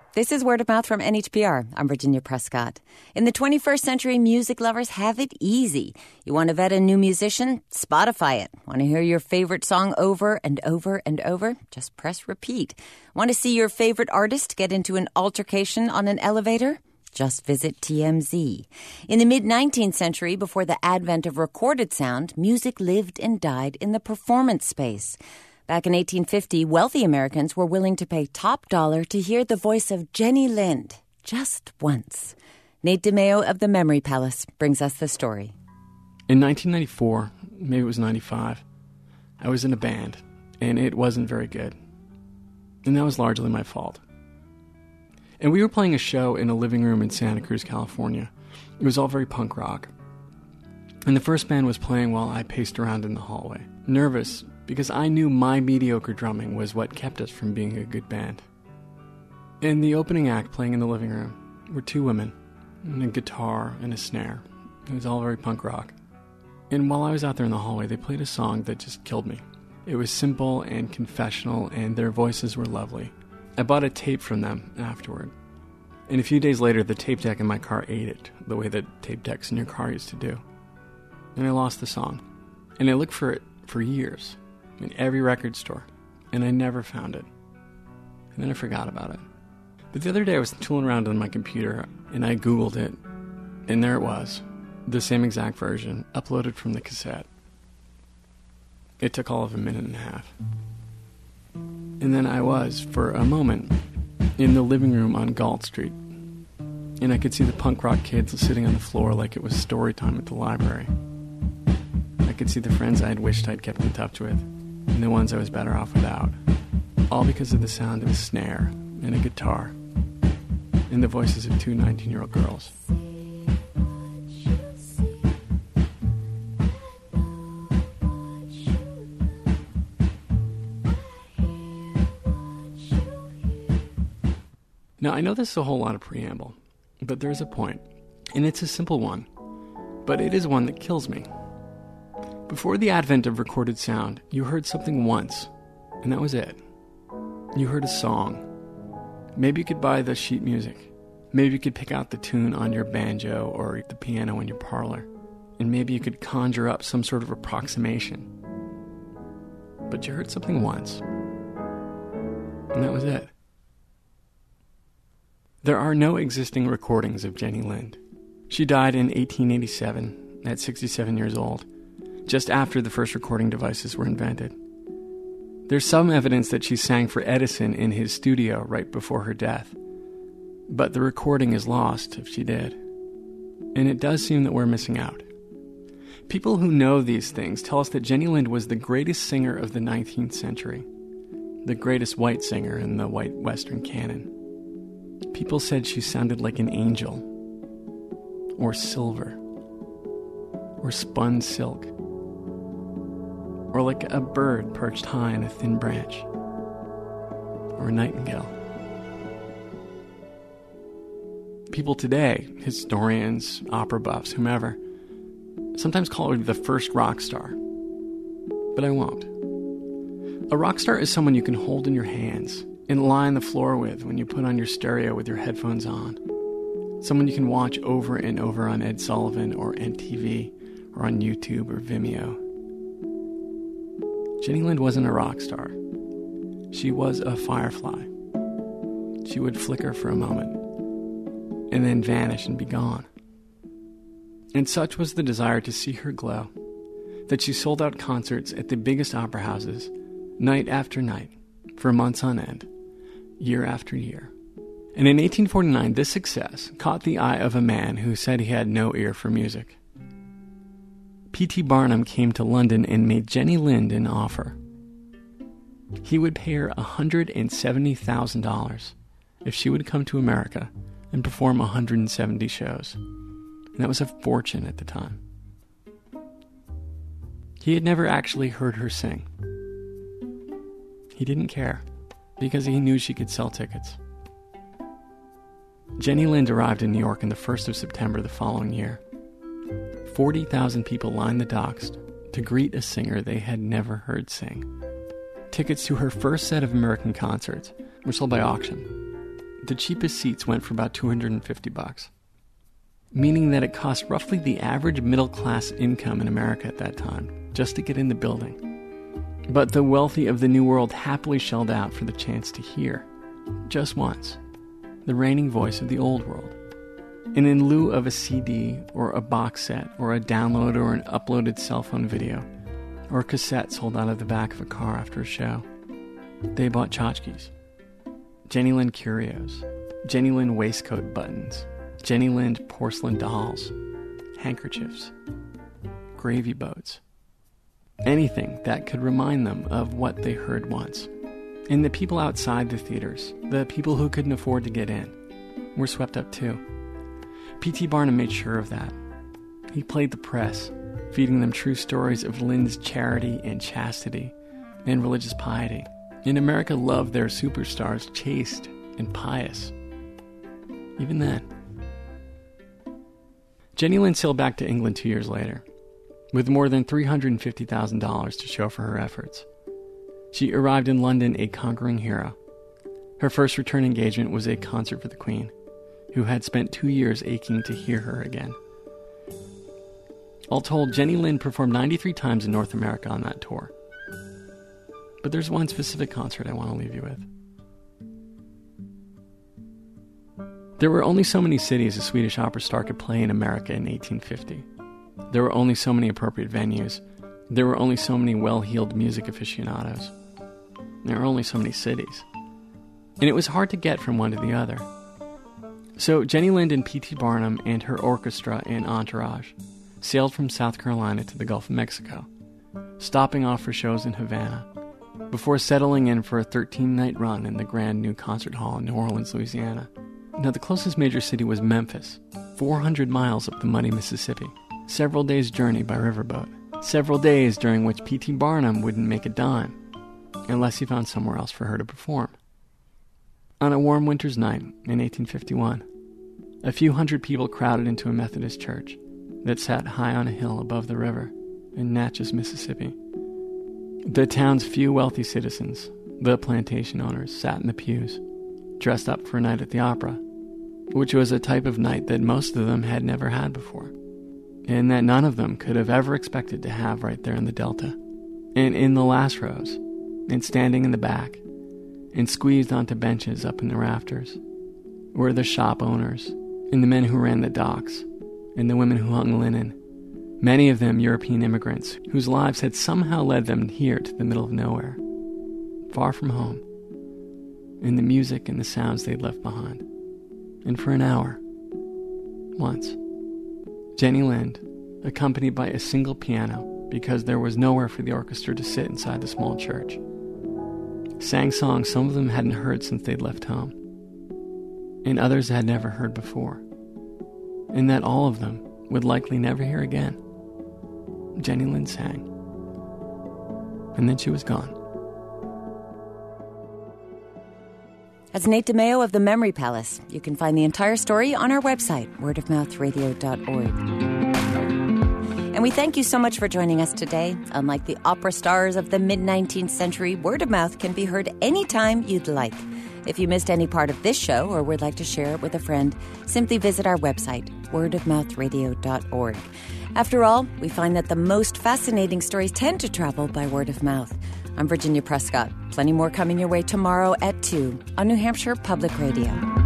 This is Word of Mouth from NHPR. I'm Virginia Prescott. In the 21st century, music lovers have it easy. You want to vet a new musician? Spotify it. Want to hear your favorite song over and over and over? Just press repeat. Want to see your favorite artist get into an altercation on an elevator? Just visit TMZ. In the mid-19th century, before the advent of recorded sound, music lived and died in the performance space. Back in 1850, wealthy Americans were willing to pay top dollar to hear the voice of Jenny Lind, just once. Nate DeMeo of the Memory Palace brings us the story. In 1994, maybe it was 95, I was in a band, and it wasn't very good. And that was largely my fault. And we were playing a show in a living room in Santa Cruz, California. It was all very punk rock. And the first band was playing while I paced around in the hallway, nervous, because I knew my mediocre drumming was what kept us from being a good band. In the opening act playing in the living room were two women, and a guitar and a snare. It was all very punk rock. And while I was out there in the hallway, they played a song that just killed me. It was simple and confessional, and their voices were lovely. I bought a tape from them afterward. And a few days later, the tape deck in my car ate it, the way that tape decks in your car used to do. And I lost the song. And I looked for it for years, in every record store, and I never found it. And then I forgot about it. But the other day I was tooling around on my computer, and I Googled it, and there it was, the same exact version, uploaded from the cassette. It took all of a minute and a half. And then I was, for a moment, in the living room on Galt Street, and I could see the punk rock kids sitting on the floor like it was story time at the library. I could see the friends I had wished I'd kept in touch with, and the ones I was better off without, all because of the sound of a snare and a guitar and the voices of two 19-year-old girls. Now, I know this is a whole lot of preamble, but there's a point, and it's a simple one, but it is one that kills me. Before the advent of recorded sound, you heard something once, and that was it. You heard a song. Maybe you could buy the sheet music. Maybe you could pick out the tune on your banjo or the piano in your parlor. And maybe you could conjure up some sort of approximation. But you heard something once, and that was it. There are no existing recordings of Jenny Lind. She died in 1887 at 67 years old, just after the first recording devices were invented. There's some evidence that she sang for Edison in his studio right before her death, but the recording is lost if she did. And it does seem that we're missing out. People who know these things tell us that Jenny Lind was the greatest singer of the 19th century, the greatest white singer in the white Western canon. People said she sounded like an angel, or silver, or spun silk, or like a bird perched high on a thin branch, or a nightingale. People today, historians, opera buffs, whomever, sometimes call her the first rock star. But I won't. A rock star is someone you can hold in your hands and lie on the floor with when you put on your stereo with your headphones on. Someone you can watch over and over on Ed Sullivan or NTV or on YouTube or Vimeo. Jenny Lind wasn't a rock star. She was a firefly. She would flicker for a moment and then vanish and be gone. And such was the desire to see her glow that she sold out concerts at the biggest opera houses night after night for months on end, year after year. And in 1849, this success caught the eye of a man who said he had no ear for music. P.T. Barnum came to London and made Jenny Lind an offer. He would pay her $170,000 if she would come to America and perform 170 shows. And that was a fortune at the time. He had never actually heard her sing. He didn't care, because he knew she could sell tickets. Jenny Lind arrived in New York on the 1st of September the following year. 40,000 people lined the docks to greet a singer they had never heard sing. Tickets to her first set of American concerts were sold by auction. the cheapest seats went for about $250, meaning that it cost roughly the average middle-class income in America at that time just to get in the building. But the wealthy of the New World happily shelled out for the chance to hear, just once, the reigning voice of the Old World. And in lieu of a CD or a box set or a download or an uploaded cell phone video or a cassette sold out of the back of a car after a show, they bought tchotchkes, Jenny Lind curios, Jenny Lind waistcoat buttons, Jenny Lind porcelain dolls, handkerchiefs, gravy boats, anything that could remind them of what they heard once. And the people outside the theaters, the people who couldn't afford to get in, were swept up too. P.T. Barnum made sure of that. He played the press, feeding them true stories of Lind's charity and chastity and religious piety. And America loved their superstars chaste and pious. Even then. Jenny Lind sailed back to England 2 years later, with more than $350,000 to show for her efforts. She arrived in London a conquering hero. Her first return engagement was a concert for the Queen, who had spent 2 years aching to hear her again. All told, Jenny Lind performed 93 times in North America on that tour. But there's one specific concert I want to leave you with. There were only so many cities a Swedish opera star could play in America in 1850. There were only so many appropriate venues. There were only so many well-heeled music aficionados. There were only so many cities. And it was hard to get from one to the other. So Jenny Lind and P.T. Barnum and her orchestra and entourage sailed from South Carolina to the Gulf of Mexico, stopping off for shows in Havana, before settling in for a 13-night run in the Grand New Concert Hall in New Orleans, Louisiana. Now, the closest major city was Memphis, 400 miles up the muddy Mississippi, several days' journey by riverboat, several days during which P.T. Barnum wouldn't make a dime, unless he found somewhere else for her to perform. On a warm winter's night in 1851, a few hundred people crowded into a Methodist church that sat high on a hill above the river in Natchez, Mississippi. The town's few wealthy citizens, the plantation owners, sat in the pews, dressed up for a night at the opera, which was a type of night that most of them had never had before, and that none of them could have ever expected to have right there in the Delta. And in the last rows, and standing in the back, and squeezed onto benches up in the rafters, were the shop owners, and the men who ran the docks, and the women who hung linen, many of them European immigrants whose lives had somehow led them here to the middle of nowhere, far from home, and the music and the sounds they'd left behind. And for an hour, once, Jenny Lind, accompanied by a single piano because there was nowhere for the orchestra to sit inside the small church, sang songs some of them hadn't heard since they'd left home, and others had never heard before, and that all of them would likely never hear again. Jenny Lind sang, and then she was gone. That's Nate DeMeo of the Memory Palace. You can find the entire story on our website, wordofmouthradio.org. And we thank you so much for joining us today. Unlike the opera stars of the mid-19th century, Word of Mouth can be heard anytime you'd like. If you missed any part of this show or would like to share it with a friend, simply visit our website, wordofmouthradio.org. After all, we find that the most fascinating stories tend to travel by word of mouth. I'm Virginia Prescott. Plenty more coming your way tomorrow at 2 on New Hampshire Public Radio.